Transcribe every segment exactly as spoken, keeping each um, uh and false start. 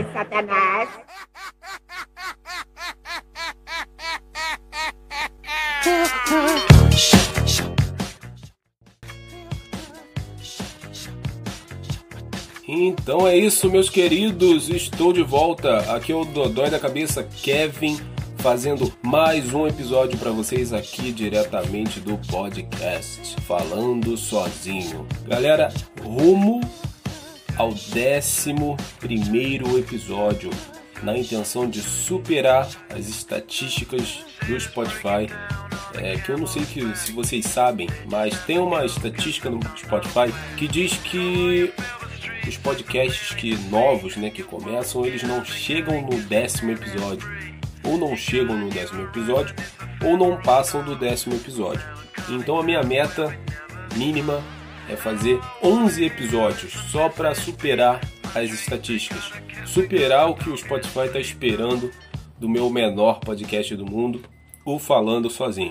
Satanás. Então é isso, meus queridos, estou de volta. Aqui é o Dodói da Cabeça, Kevin, fazendo mais um episódio para vocês aqui diretamente do podcast Falando Sozinho. Galera, rumo ao décimo primeiro episódio, na intenção de superar as estatísticas do Spotify. É, que eu não sei que, se vocês sabem, mas tem uma estatística no Spotify que diz que os podcasts que novos, né, que começam, eles não chegam no décimo episódio, ou não chegam no décimo episódio, ou não passam do décimo episódio. Então a minha meta mínima é fazer onze episódios, só para superar as estatísticas, superar o que o Spotify está esperando do meu menor podcast do mundo, o Falando Sozinho.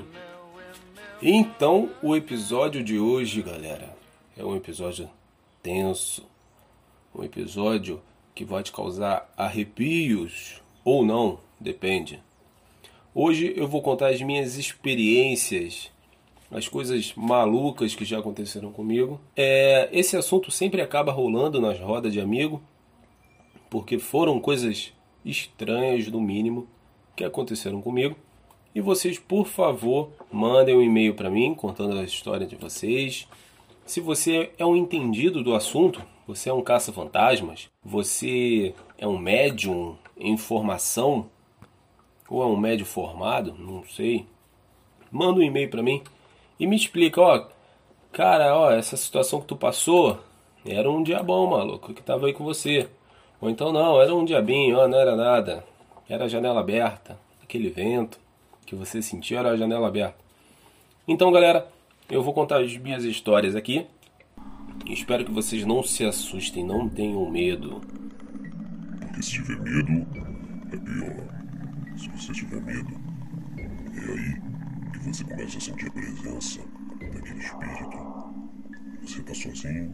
Então o episódio de hoje, galera, é um episódio tenso. Um episódio que vai te causar arrepios, ou não, depende. Hoje eu vou contar as minhas experiências, as coisas malucas que já aconteceram comigo. É, esse assunto sempre acaba rolando nas rodas de amigo, porque foram coisas estranhas, no mínimo, que aconteceram comigo. E vocês, por favor, mandem um e-mail para mim, contando a história de vocês. Se você é um entendido do assunto, você é um caça-fantasmas, você é um médium em formação, ou é um médium formado, não sei, manda um e-mail para mim e me explica, ó, cara, ó, essa situação que tu passou era um diabão, maluco, que tava aí com você. Ou então não, era um diabinho, ó, não era nada, era a janela aberta, aquele vento que você sentiu era a janela aberta. Então, galera, eu vou contar as minhas histórias aqui. Espero que vocês não se assustem, não tenham medo. Porque se tiver medo, é pior. Se você tiver medo, é aí que você começa a sentir a presença daquele espírito. Você tá sozinho,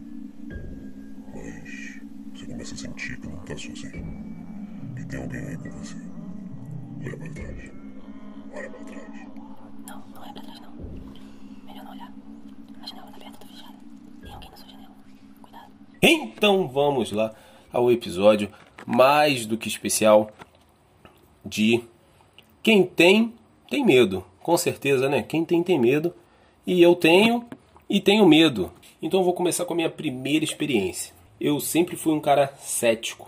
mas você começa a sentir que não tá sozinho. Que tem alguém aí com você. Olha pra trás. Olha pra trás. Não, não olha pra trás não. Melhor não olhar. A janela tá aberta, tá fechada. Tem alguém na sua janela. Cuidado. Então vamos lá ao episódio mais do que especial de quem tem, tem medo. Com certeza, né? Quem tem, tem medo. E eu tenho e tenho medo. Então eu vou começar com a minha primeira experiência. Eu sempre fui um cara cético.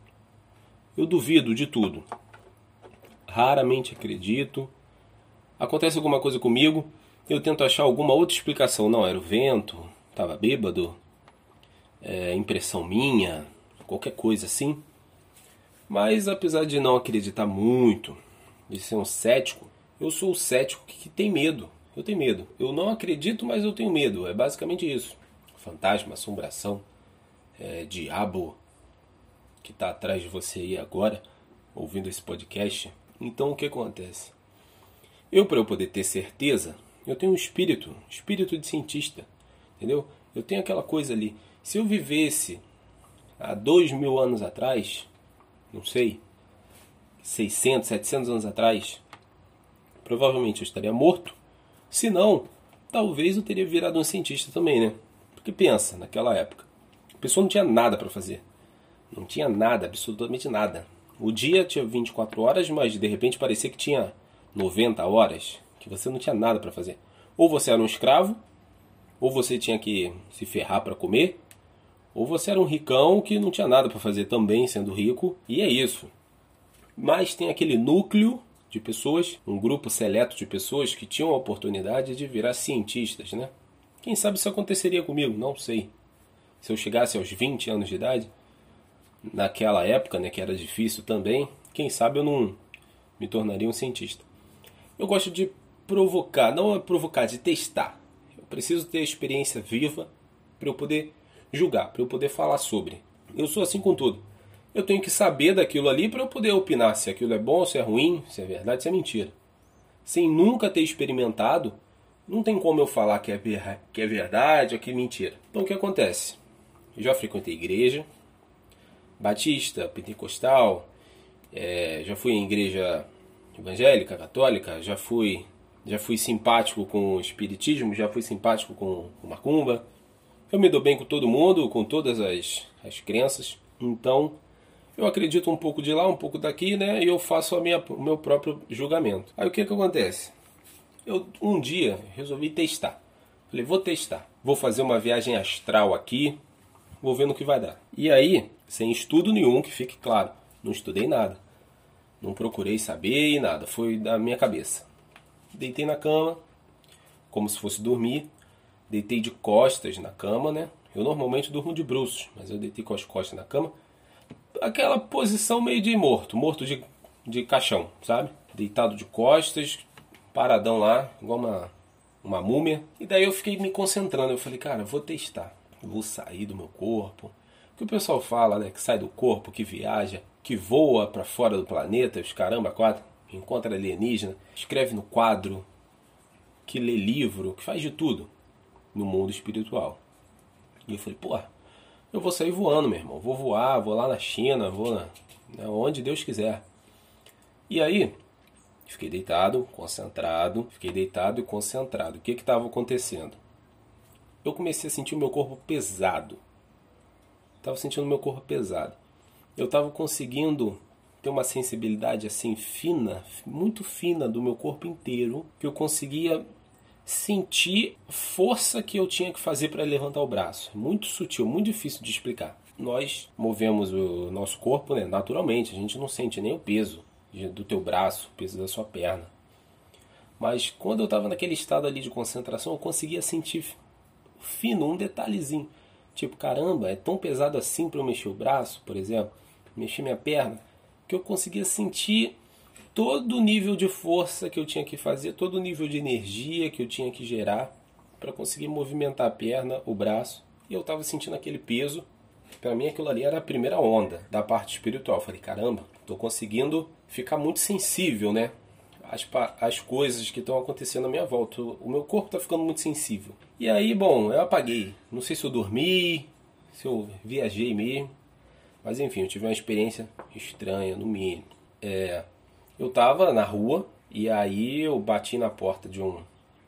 Eu duvido de tudo. Raramente acredito. Acontece alguma coisa comigo, eu tento achar alguma outra explicação. Não, era o vento, estava bêbado, é, impressão minha, qualquer coisa assim. Mas apesar de não acreditar muito, de ser um cético, eu sou o cético que tem medo. Eu tenho medo. Eu não acredito, mas eu tenho medo. É basicamente isso. Fantasma, assombração, é, diabo que está atrás de você aí agora, ouvindo esse podcast. Então o que acontece? Eu, para eu poder ter certeza, eu tenho um espírito, espírito de cientista, entendeu? Eu tenho aquela coisa ali. Se eu vivesse há dois mil anos atrás, não sei, seiscentos, setecentos anos atrás, provavelmente eu estaria morto. Se não, talvez eu teria virado um cientista também, né? Porque pensa, naquela época, a pessoa não tinha nada para fazer. Não tinha nada, absolutamente nada. O dia tinha vinte e quatro horas, mas de repente parecia que tinha noventa horas, que você não tinha nada para fazer. Ou você era um escravo, ou você tinha que se ferrar para comer, ou você era um ricão que não tinha nada para fazer também, sendo rico, e é isso. Mas tem aquele núcleo de pessoas, um grupo seleto de pessoas que tinham a oportunidade de virar cientistas, né? Quem sabe isso aconteceria comigo? Não sei. Se eu chegasse aos vinte anos de idade, naquela época, né, que era difícil também, quem sabe eu não me tornaria um cientista. Eu gosto de provocar, não é provocar, de testar. Eu preciso ter a experiência viva para eu poder julgar, para eu poder falar sobre. Eu sou assim com tudo. Eu tenho que saber daquilo ali para eu poder opinar se aquilo é bom, se é ruim, se é verdade, se é mentira. Sem nunca ter experimentado, não tem como eu falar que é, que é verdade ou que é mentira. Então o que acontece? Eu já frequentei igreja, batista, pentecostal, é, já fui em igreja evangélica, católica, já fui, já fui simpático com o espiritismo, já fui simpático com o macumba. Eu me dou bem com todo mundo, com todas as, as crenças. Então, eu acredito um pouco de lá, um pouco daqui, né? E eu faço a minha, o meu próprio julgamento. Aí o que que acontece? Eu um dia resolvi testar. Falei, vou testar. Vou fazer uma viagem astral aqui, vou ver no que vai dar. E aí, sem estudo nenhum, que fique claro, não estudei nada. Não procurei saber e nada, foi da minha cabeça. Deitei na cama, como se fosse dormir. Deitei de costas na cama, né? Eu normalmente durmo de bruços, mas eu deitei com as costas na cama. Aquela posição meio de morto, morto de, de caixão, sabe? Deitado de costas, paradão lá, igual uma, uma múmia. E daí eu fiquei me concentrando, eu falei, cara, vou testar. Vou sair do meu corpo. O que o pessoal fala, né? Que sai do corpo, que viaja, que voa pra fora do planeta, os caramba, quatro, encontra alienígena, escreve no quadro, que lê livro, que faz de tudo no mundo espiritual. E eu falei, pô, eu vou sair voando, meu irmão. Vou voar, vou lá na China, vou na, na onde Deus quiser. E aí, fiquei deitado, concentrado, fiquei deitado e concentrado. O que que estava acontecendo? Eu comecei a sentir o meu corpo pesado. Estava sentindo o meu corpo pesado. Eu estava conseguindo ter uma sensibilidade assim fina, muito fina do meu corpo inteiro, que eu conseguia sentir força que eu tinha que fazer para levantar o braço. Muito sutil, muito difícil de explicar. Nós movemos o nosso corpo, né, naturalmente, a gente não sente nem o peso do teu braço, o peso da sua perna. Mas quando eu estava naquele estado ali de concentração, eu conseguia sentir fino, um detalhezinho. Tipo, caramba, é tão pesado assim para eu mexer o braço, por exemplo, mexer minha perna, que eu conseguia sentir todo o nível de força que eu tinha que fazer, todo o nível de energia que eu tinha que gerar para conseguir movimentar a perna, o braço. E eu estava sentindo aquele peso. Para mim aquilo ali era a primeira onda da parte espiritual. Eu falei, caramba, estou conseguindo ficar muito sensível, né? As, as coisas que estão acontecendo à minha volta. O meu corpo está ficando muito sensível. E aí, bom, eu apaguei. Não sei se eu dormi, se eu viajei mesmo. Mas enfim, eu tive uma experiência estranha, no mínimo. É... Eu estava na rua e aí eu bati na porta de um,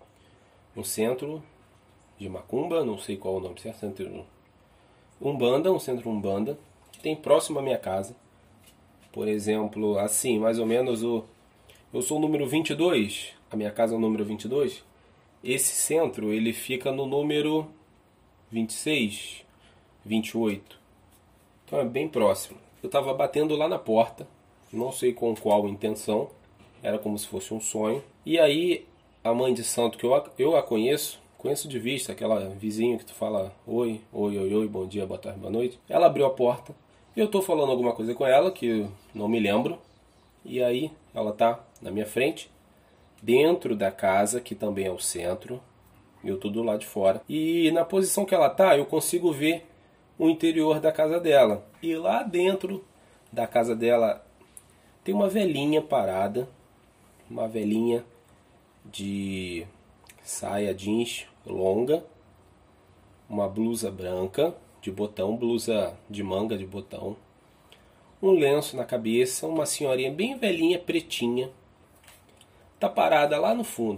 um centro de macumba, não sei qual é o nome certo, centro Umbanda, um centro Umbanda, que tem próximo à minha casa. Por exemplo, assim, mais ou menos, o, eu sou o número vinte e dois, a minha casa é o número vinte e dois. Esse centro, ele fica no número vinte e seis, vinte e oito. Então é bem próximo. Eu estava batendo lá na porta. Não sei com qual intenção, era como se fosse um sonho. E aí, a mãe de santo, que eu a, eu a conheço, conheço de vista, aquela vizinha que tu fala oi, oi, oi, oi, bom dia, boa tarde, boa noite. Ela abriu a porta, eu tô falando alguma coisa com ela, que eu não me lembro. E aí, ela tá na minha frente, dentro da casa, que também é o centro, e eu tô do lado de fora. E na posição que ela tá, eu consigo ver o interior da casa dela. E lá dentro da casa dela tem uma velhinha parada, uma velhinha de saia jeans longa, uma blusa branca de botão, blusa de manga de botão, um lenço na cabeça, uma senhorinha bem velhinha, pretinha, tá parada lá no fundo.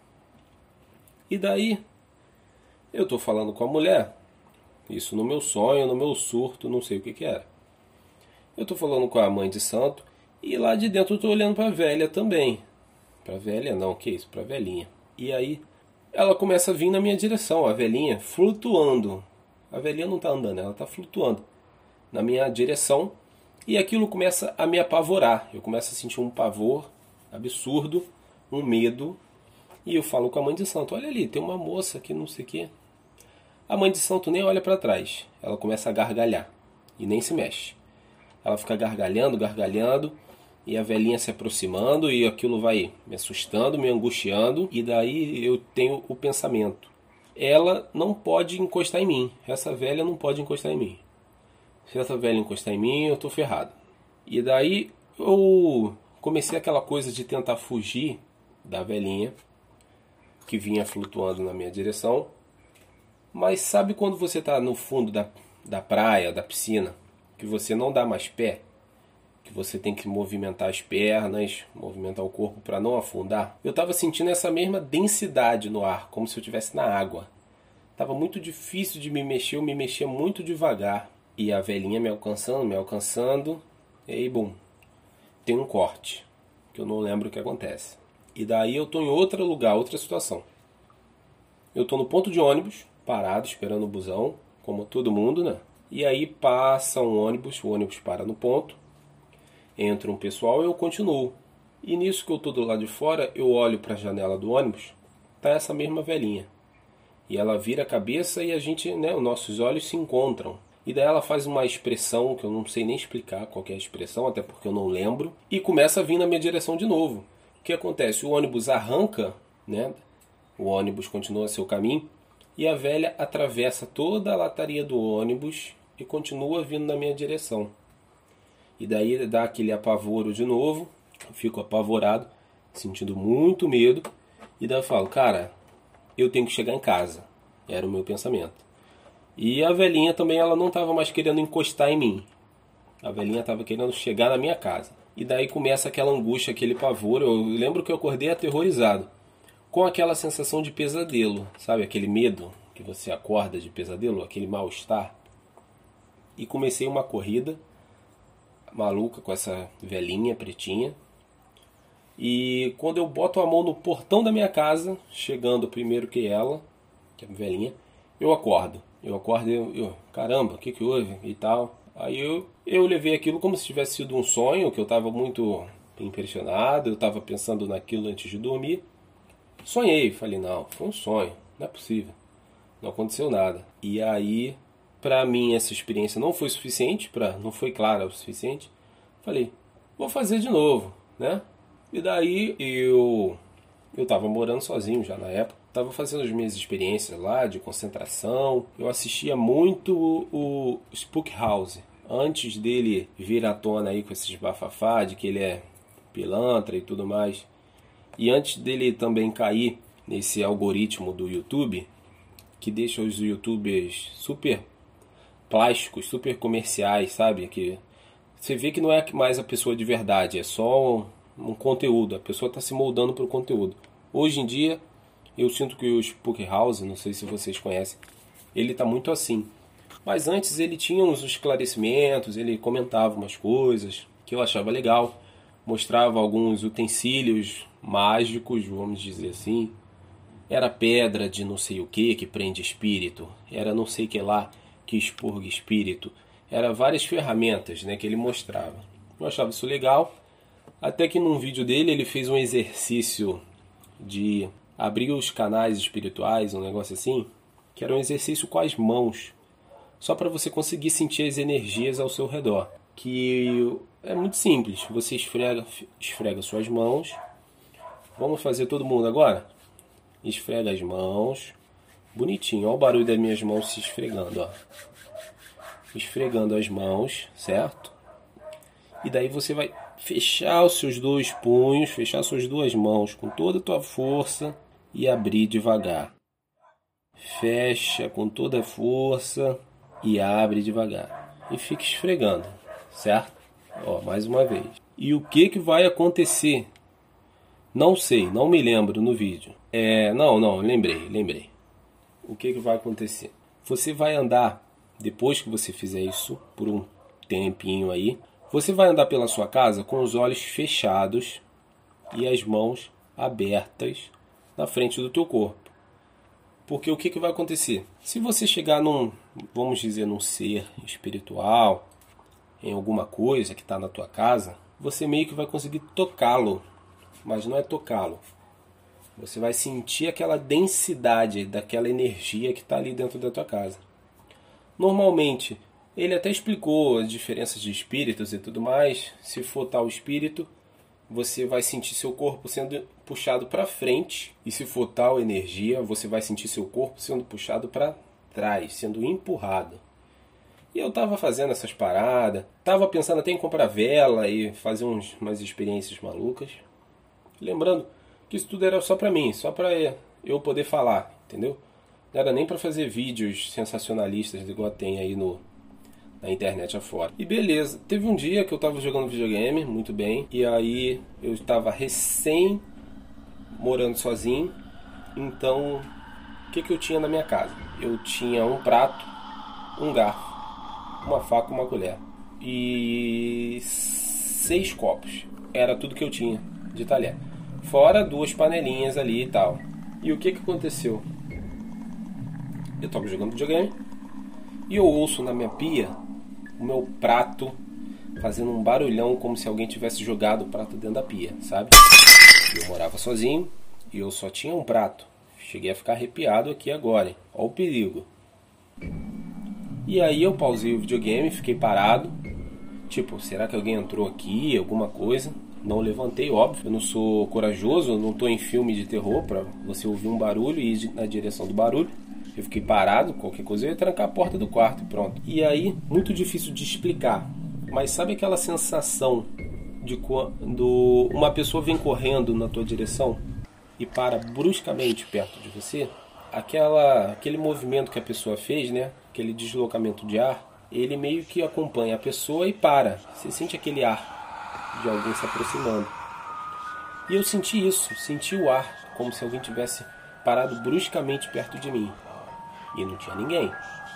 E daí, eu tô falando com a mulher, isso no meu sonho, no meu surto, não sei o que que era. Eu tô falando com a mãe de santo, e lá de dentro eu tô olhando pra velha também. Pra velha não, que isso, pra velhinha. E aí ela começa a vir na minha direção, a velhinha flutuando. A velhinha não tá andando, ela tá flutuando na minha direção. E aquilo começa a me apavorar. Eu começo a sentir um pavor absurdo, um medo. E eu falo com a mãe de santo, olha ali, tem uma moça aqui, não sei o quê. A mãe de santo nem olha pra trás. Ela começa a gargalhar e nem se mexe. Ela fica gargalhando, gargalhando. E a velhinha se aproximando e aquilo vai me assustando, me angustiando. E daí eu tenho o pensamento, ela não pode encostar em mim. Essa velha não pode encostar em mim. Se essa velha encostar em mim, eu tô ferrado. E daí eu comecei aquela coisa de tentar fugir da velhinha que vinha flutuando na minha direção. Mas sabe quando você tá no fundo da, da praia, da piscina, que você não dá mais pé, que você tem que movimentar as pernas, movimentar o corpo para não afundar. Eu estava sentindo essa mesma densidade no ar, como se eu estivesse na água. Estava muito difícil de me mexer, eu me mexia muito devagar. E a velhinha me alcançando, me alcançando, e aí, bum, tem um corte, que eu não lembro o que acontece. E daí eu estou em outro lugar, outra situação. Eu estou no ponto de ônibus, parado, esperando o busão, como todo mundo, né? E aí passa um ônibus, o ônibus para no ponto, entra um pessoal e eu continuo. E nisso que eu estou do lado de fora, eu olho para a janela do ônibus, tá essa mesma velhinha. E ela vira a cabeça e a gente, né, os nossos olhos se encontram. E daí ela faz uma expressão que eu não sei nem explicar qual que é a expressão, até porque eu não lembro, e começa a vir na minha direção de novo. O que acontece? O ônibus arranca, né? O ônibus continua seu caminho, e a velha atravessa toda a lataria do ônibus e continua vindo na minha direção. E daí dá aquele apavoro de novo, eu fico apavorado, sentindo muito medo, e daí eu falo, cara, eu tenho que chegar em casa. Era o meu pensamento. E a velhinha também, ela não estava mais querendo encostar em mim. A velhinha estava querendo chegar na minha casa. E daí começa aquela angústia, aquele pavor. Eu lembro que eu acordei aterrorizado, com aquela sensação de pesadelo, sabe? Aquele medo que você acorda de pesadelo, aquele mal-estar. E comecei uma corrida maluca com essa velhinha pretinha. E quando eu boto a mão no portão da minha casa, chegando primeiro que ela, que é a velhinha, eu acordo. Eu acordo e eu, eu, caramba, o que que houve e tal. Aí eu, eu levei aquilo como se tivesse sido um sonho, que eu estava muito impressionado, eu estava pensando naquilo antes de dormir. Sonhei, falei, não, foi um sonho, não é possível, não aconteceu nada. E aí, pra mim, essa experiência não foi suficiente, pra, não foi clara o suficiente. Falei, vou fazer de novo, né? E daí eu eu estava morando sozinho já na época, estava fazendo as minhas experiências lá de concentração. Eu assistia muito o Spook House, antes dele vir à tona aí com esses bafafá de que ele é pilantra e tudo mais. E antes dele também cair nesse algoritmo do YouTube, que deixa os youtubers super plásticos, super comerciais, sabe? Que você vê que não é mais a pessoa de verdade, é só um, um conteúdo, a pessoa está se moldando para o conteúdo. Hoje em dia, eu sinto que o Spook House, não sei se vocês conhecem, ele está muito assim. Mas antes ele tinha uns esclarecimentos, ele comentava umas coisas que eu achava legal, mostrava alguns utensílios mágicos, vamos dizer assim. Era pedra de não sei o que que prende espírito, era não sei o que lá que expurga espírito. Era várias ferramentas, né, que ele mostrava. Eu achava isso legal, até que num vídeo dele ele fez um exercício de abrir os canais espirituais, um negócio assim, que era um exercício com as mãos, só para você conseguir sentir as energias ao seu redor. Que é muito simples, você esfrega, esfrega suas mãos. Vamos fazer todo mundo agora? Esfrega as mãos, bonitinho, olha o barulho das minhas mãos se esfregando, ó. Esfregando as mãos, certo? E daí você vai fechar os seus dois punhos, fechar suas duas mãos com toda a tua força e abrir devagar. Fecha com toda a força e abre devagar. E fica esfregando, certo? Ó, mais uma vez. E o que que vai acontecer? Não sei, não me lembro no vídeo. É, não, não, lembrei, lembrei. O que que vai acontecer? Você vai andar, depois que você fizer isso, por um tempinho aí, você vai andar pela sua casa com os olhos fechados e as mãos abertas na frente do teu corpo. Porque o que que vai acontecer? Se você chegar num, vamos dizer, num ser espiritual, em alguma coisa que está na tua casa, você meio que vai conseguir tocá-lo. Mas não é tocá-lo. Você vai sentir aquela densidade daquela energia que está ali dentro da tua casa. Normalmente, ele até explicou as diferenças de espíritos e tudo mais. Se for tal espírito, você vai sentir seu corpo sendo puxado para frente. E se for tal energia, você vai sentir seu corpo sendo puxado para trás, sendo empurrado. E eu estava fazendo essas paradas. Estava pensando até em comprar vela e fazer uns, umas experiências malucas. Lembrando que isso tudo era só pra mim, só pra eu poder falar, entendeu? Não era nem pra fazer vídeos sensacionalistas igual tem aí no, na internet afora. E beleza, teve um dia que eu tava jogando videogame, muito bem, e aí eu estava recém morando sozinho, então o que que eu tinha na minha casa? Eu tinha um prato, um garfo, uma faca, uma colher e seis copos. Era tudo que eu tinha de talher. Fora duas panelinhas ali e tal. E o que que aconteceu? Eu tava jogando videogame e eu ouço na minha pia o meu prato fazendo um barulhão como se alguém tivesse jogado o prato dentro da pia, sabe? Eu morava sozinho e eu só tinha um prato. Cheguei a ficar arrepiado aqui agora, hein? Olha o perigo. E aí eu pausei o videogame, fiquei parado. Tipo, será que alguém entrou aqui, alguma coisa? Não levantei, óbvio. Eu não sou corajoso, eu não tô em filme de terror pra você ouvir um barulho e ir na direção do barulho. Eu fiquei parado, qualquer coisa, eu ia trancar a porta do quarto e pronto. E aí, muito difícil de explicar. Mas sabe aquela sensação de quando uma pessoa vem correndo na tua direção e para bruscamente perto de você? Aquela, aquele movimento que a pessoa fez, né? Aquele deslocamento de ar, ele meio que acompanha a pessoa e para. Você sente aquele ar de alguém se aproximando. E eu senti isso, senti o ar, como se alguém tivesse parado bruscamente perto de mim. E não tinha ninguém.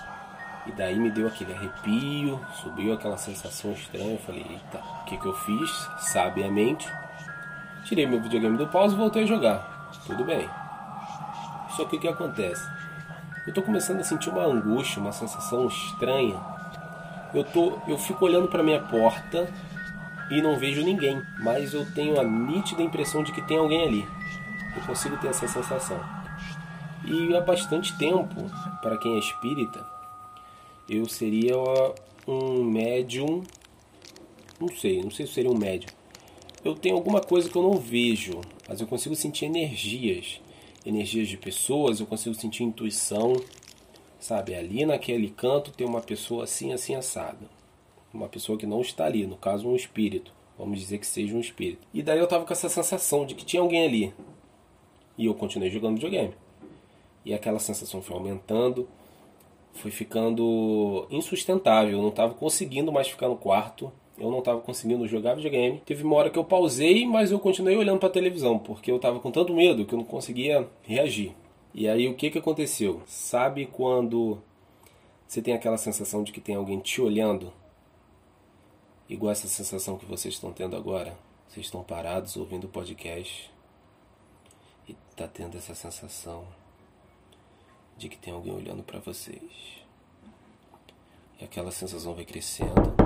E daí me deu aquele arrepio, subiu aquela sensação estranha. Eu falei, eita, o que que eu fiz? Sabiamente. Tirei meu videogame do pause e voltei a jogar. Tudo bem. Só que o que acontece? Eu tô começando a sentir uma angústia, uma sensação estranha. Eu, tô, eu fico olhando para minha porta e não vejo ninguém. Mas eu tenho a nítida impressão de que tem alguém ali. Eu consigo ter essa sensação. E há bastante tempo, para quem é espírita, eu seria um médium. Não sei, não sei se seria um médium. Eu tenho alguma coisa que eu não vejo, mas eu consigo sentir energias. Energias de pessoas, eu consigo sentir intuição, sabe? Ali naquele canto tem uma pessoa assim, assim, assada. Uma pessoa que não está ali, no caso um espírito. Vamos dizer que seja um espírito. E daí eu tava com essa sensação de que tinha alguém ali. E eu continuei jogando videogame. E aquela sensação foi aumentando, foi ficando insustentável. Eu não estava conseguindo mais ficar no quarto. Eu não estava conseguindo jogar videogame. Teve uma hora que eu pausei, mas eu continuei olhando para a televisão, porque eu estava com tanto medo que eu não conseguia reagir. E aí o que, que aconteceu? Sabe quando você tem aquela sensação de que tem alguém te olhando? Igual essa sensação que vocês estão tendo agora. Vocês estão parados ouvindo o podcast e tá tendo essa sensação de que tem alguém olhando para vocês. E aquela sensação vai crescendo.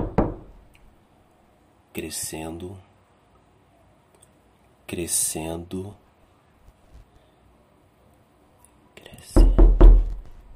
Crescendo, crescendo, crescendo.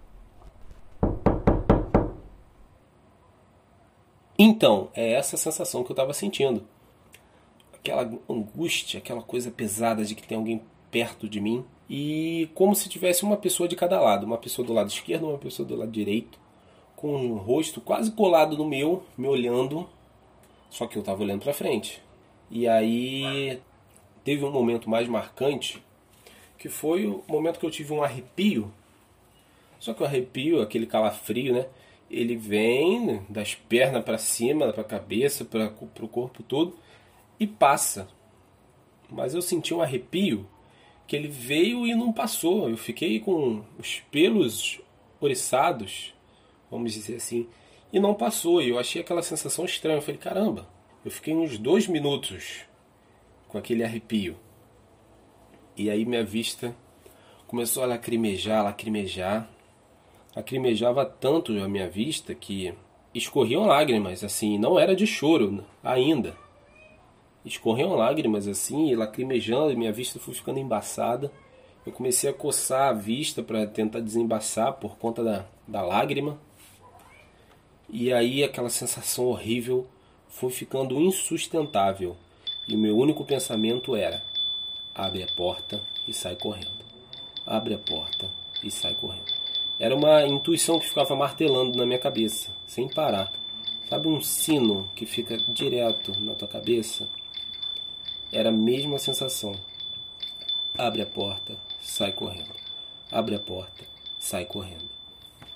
Então, é essa sensação que eu estava sentindo. Aquela angústia, aquela coisa pesada de que tem alguém perto de mim. E como se tivesse uma pessoa de cada lado. Uma pessoa do lado esquerdo, uma pessoa do lado direito. Com o rosto quase colado no meu, me olhando. Só que eu estava olhando para frente. E aí teve um momento mais marcante, que foi o momento que eu tive um arrepio. Só que o arrepio, aquele calafrio, né? Ele vem das pernas para cima, para a cabeça, para o corpo todo e passa. Mas eu senti um arrepio que ele veio e não passou. Eu fiquei com os pelos oriçados, vamos dizer assim, e não passou. E eu achei aquela sensação estranha. Eu falei, caramba, eu fiquei uns dois minutos com aquele arrepio. E aí minha vista começou a lacrimejar, lacrimejar. Lacrimejava tanto a minha vista que escorriam lágrimas, assim, não era de choro ainda. Escorriam lágrimas assim, e lacrimejando, e minha vista foi ficando embaçada. Eu comecei a coçar a vista para tentar desembaçar por conta da, da lágrima. E aí aquela sensação horrível foi ficando insustentável. E o meu único pensamento era: abre a porta e sai correndo. Abre a porta e sai correndo. Era uma intuição que ficava martelando na minha cabeça, sem parar. Sabe um sino que fica direto na tua cabeça? Era a mesma sensação. Abre a porta, sai correndo. Abre a porta, sai correndo.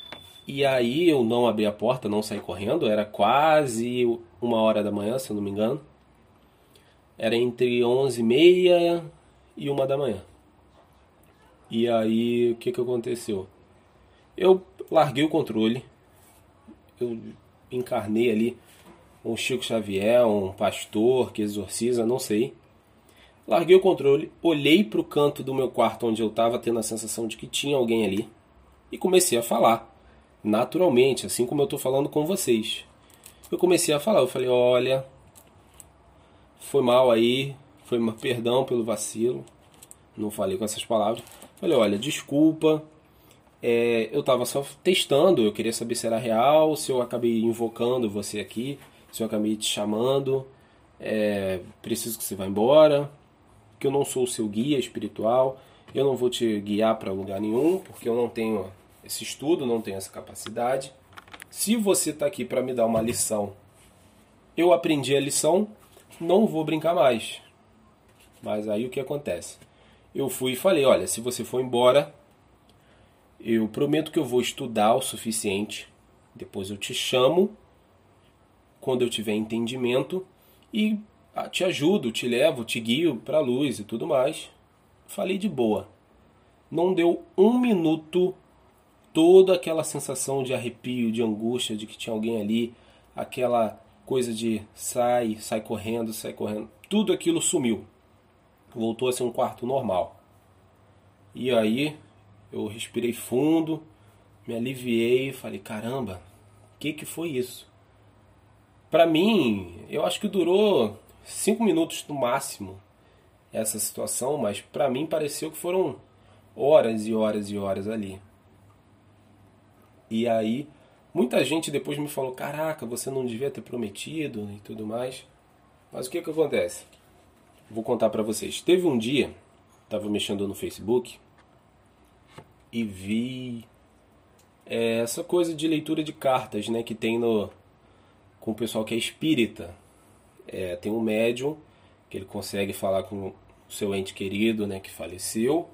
E aí eu não abri a porta, não saí correndo, era quase uma hora da manhã, se eu não me engano. Era entre onze e meia e uma da manhã. E aí o que, que aconteceu? Eu larguei o controle, eu encarnei ali um Chico Xavier, um pastor que exorciza, não sei. Larguei o controle, olhei para o canto do meu quarto onde eu estava tendo a sensação de que tinha alguém ali e comecei a falar, naturalmente, assim como eu estou falando com vocês. Eu comecei a falar, eu falei, olha, foi mal aí, foi uma perdão pelo vacilo, não falei com essas palavras. Falei, olha, desculpa, é, eu estava só testando, eu queria saber se era real, se eu acabei invocando você aqui, se eu acabei te chamando, é, preciso que você vá embora, que eu não sou o seu guia espiritual, eu não vou te guiar para lugar nenhum, porque eu não tenho esse estudo, não tenho essa capacidade. Se você está aqui para me dar uma lição, eu aprendi a lição, não vou brincar mais. Mas aí o que acontece? Eu fui e falei, olha, se você for embora, eu prometo que eu vou estudar o suficiente, depois eu te chamo, quando eu tiver entendimento, e te ajudo, te levo, te guio para a luz e tudo mais. Falei de boa. Não deu um minuto, toda aquela sensação de arrepio, de angústia, de que tinha alguém ali, aquela coisa de sai, sai correndo, sai correndo, tudo aquilo sumiu. Voltou a ser um quarto normal. E aí eu respirei fundo, me aliviei e falei, caramba, o que, que foi isso? Para mim, eu acho que durou cinco minutos no máximo essa situação, mas para mim pareceu que foram horas e horas e horas ali. E aí, muita gente depois me falou, caraca, você não devia ter prometido e tudo mais. Mas o que que acontece? Vou contar para vocês. Teve um dia, estava mexendo no Facebook e vi é, essa coisa de leitura de cartas, né, que tem no, com o pessoal que é espírita. É, tem um médium que ele consegue falar com o seu ente querido, né, que faleceu,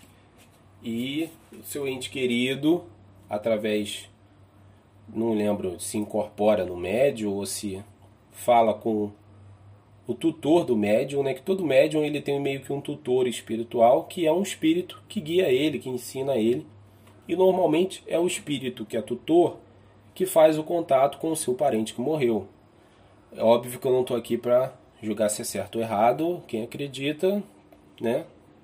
e o seu ente querido, através, não lembro se incorpora no médium ou se fala com o tutor do médium, né, que todo médium ele tem meio que um tutor espiritual, que é um espírito que guia ele, que ensina ele, e normalmente é o espírito que é tutor que faz o contato com o seu parente que morreu. É óbvio que eu não estou aqui para julgar se é certo ou errado. Quem acredita, né,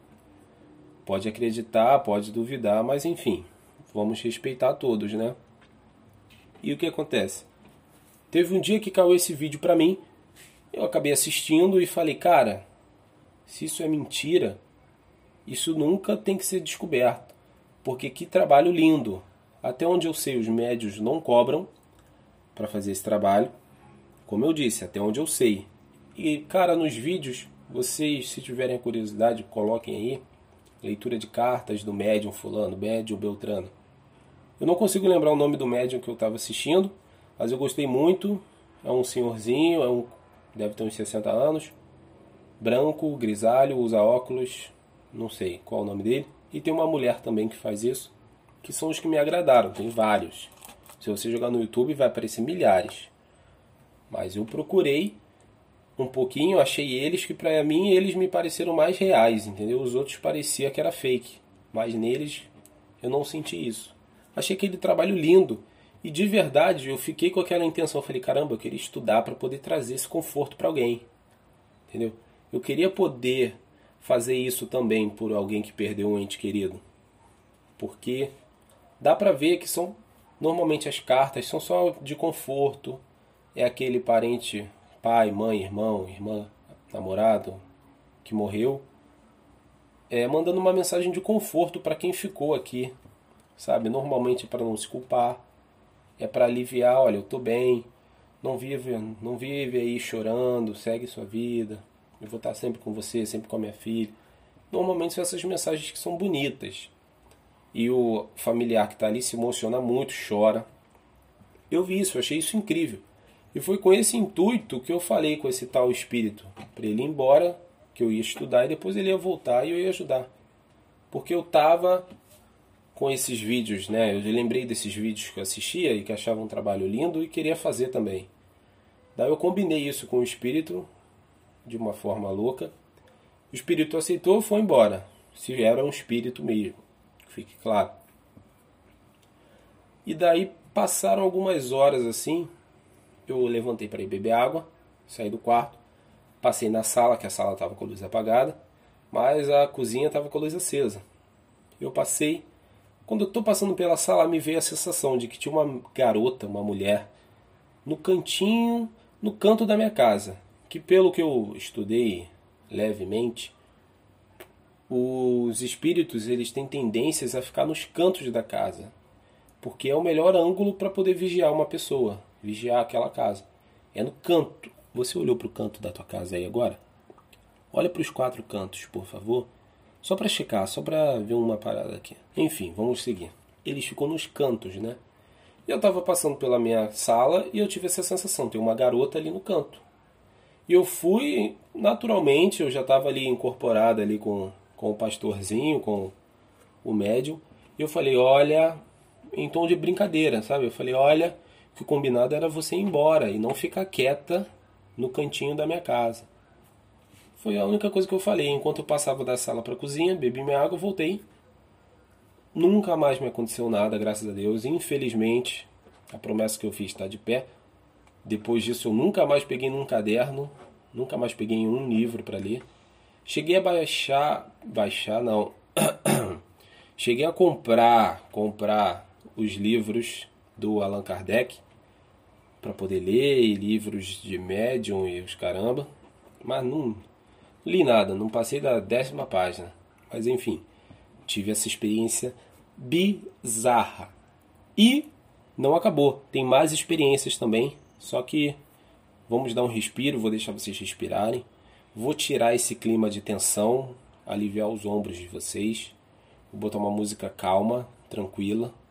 pode acreditar, pode duvidar, mas enfim, vamos respeitar todos, né? E o que acontece? Teve um dia que caiu esse vídeo para mim, eu acabei assistindo e falei, cara, se isso é mentira, isso nunca tem que ser descoberto, porque que trabalho lindo. Até onde eu sei, os médios não cobram para fazer esse trabalho, como eu disse, até onde eu sei. E, cara, nos vídeos, vocês, se tiverem curiosidade, coloquem aí, leitura de cartas do médium fulano, médium Beltrano. Eu não consigo lembrar o nome do médium que eu estava assistindo, mas eu gostei muito. É um senhorzinho, é um, deve ter uns sessenta anos, branco, grisalho, usa óculos, não sei qual é o nome dele. E tem uma mulher também que faz isso, que são os que me agradaram, tem vários. Se você jogar no YouTube vai aparecer milhares. Mas eu procurei um pouquinho, achei eles que pra mim eles me pareceram mais reais, entendeu? Os outros parecia que era fake, mas neles eu não senti isso. Achei aquele trabalho lindo e de verdade eu fiquei com aquela intenção, eu falei, caramba, eu queria estudar para poder trazer esse conforto para alguém, entendeu? Eu queria poder fazer isso também por alguém que perdeu um ente querido, porque dá pra ver que são normalmente as cartas são só de conforto. É aquele parente, pai, mãe, irmão, irmã, namorado que morreu, é, mandando uma mensagem de conforto para quem ficou aqui, sabe? Normalmente é para não se culpar, é para aliviar, olha, eu tô bem, não vive, não vive aí chorando, segue sua vida, eu vou estar sempre com você, sempre com a minha filha. Normalmente são essas mensagens que são bonitas. E o familiar que está ali se emociona muito, chora. Eu vi isso, eu achei isso incrível. E foi com esse intuito que eu falei com esse tal espírito, para ele ir embora, que eu ia estudar e depois ele ia voltar e eu ia ajudar. Porque eu estava com esses vídeos, né? Eu lembrei desses vídeos que eu assistia e que achava um trabalho lindo e queria fazer também. Daí eu combinei isso com o espírito de uma forma louca. O espírito aceitou e foi embora. Se era um espírito mesmo, fique claro. E daí passaram algumas horas assim. Eu levantei para ir beber água, saí do quarto, passei na sala, que a sala estava com a luz apagada, mas a cozinha estava com a luz acesa. Eu passei. Quando eu estou passando pela sala, me veio a sensação de que tinha uma garota, uma mulher, no cantinho, no canto da minha casa. Que pelo que eu estudei levemente, os espíritos eles têm tendências a ficar nos cantos da casa. Porque é o melhor ângulo para poder vigiar uma pessoa, vigiar aquela casa. É no canto. Você olhou para o canto da tua casa aí agora? Olha para os quatro cantos, por favor. Só para checar, só para ver uma parada aqui. Enfim, vamos seguir. Eles ficam nos cantos, né? Eu estava passando pela minha sala e eu tive essa sensação. Tem uma garota ali no canto. E eu fui, naturalmente, eu já estava ali incorporado ali com, com o pastorzinho, com o médium. E eu falei, olha, em tom de brincadeira, sabe? Eu falei, olha, que o combinado era você ir embora e não ficar quieta no cantinho da minha casa. Foi a única coisa que eu falei. Enquanto eu passava da sala para a cozinha, bebi minha água, voltei. Nunca mais me aconteceu nada, graças a Deus. Infelizmente, a promessa que eu fiz está de pé. Depois disso, eu nunca mais peguei num caderno, nunca mais peguei em um livro para ler. Cheguei a baixar... Baixar, não. Cheguei a comprar, comprar os livros do Allan Kardec para poder ler, e livros de médium e os caramba. Mas não li nada, não passei da décima página. Mas enfim, tive essa experiência bizarra. E não acabou, tem mais experiências também. Só que vamos dar um respiro, vou deixar vocês respirarem. Vou tirar esse clima de tensão, aliviar os ombros de vocês. Vou botar uma música calma, tranquila.